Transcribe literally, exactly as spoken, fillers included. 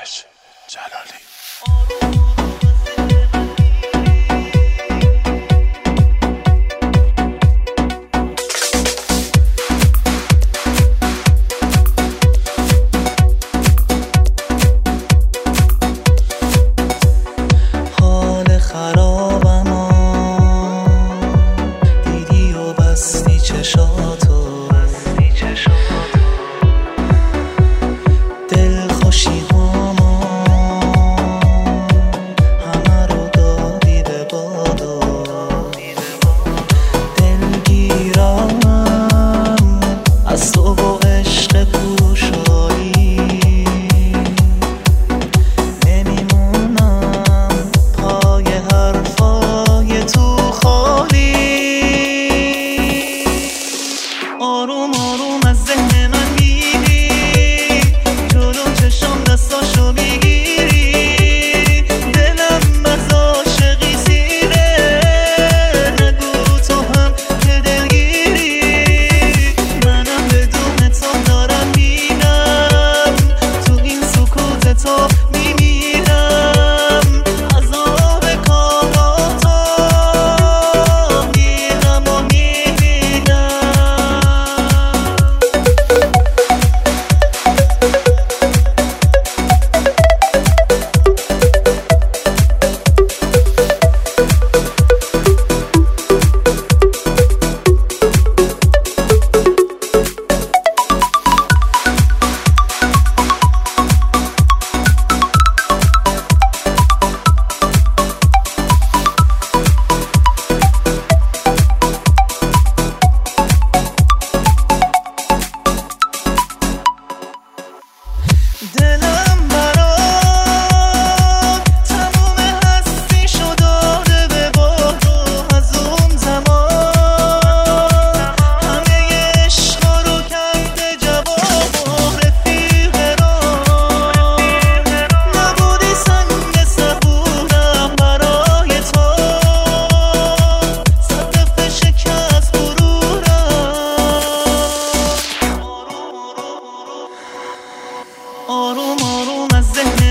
دانش جلالی. حال خرابم دیدی و بستی چشاتو، دلخوشی هامو همه رو دادی به بادو، دلگیرم از تو و عشق پوشایی، نمیمونم پای حرفای تو خالی. آروم آروم از ذهن من میری، جلو چشم دستاشو میگیری، دلم از عاشقی سیره، نگو تو هم که دلگیری، منم بدون تو دارم میرم، تو این سکوت تو میمیرم، از آب کاماتو میرم و میمیرم. دلم برات تموم هستی شو داده به باد و از اون زمان همه عشقا رو کرده جواب و رفیق راه، نبودی سنگ صبورم برای تو، صد دفعه شکست غرورم. آروم آروم از ذهن